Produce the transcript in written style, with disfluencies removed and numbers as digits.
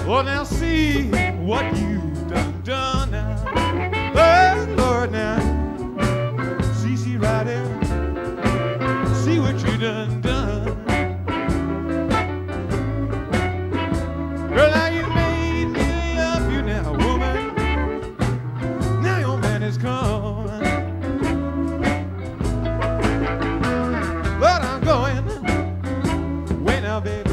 Oh, now see what you done now. Oh, Lord, now. See right there. See what you done. Girl, now you made me love you now, woman. Now your man is gone. But I'm going away now, baby.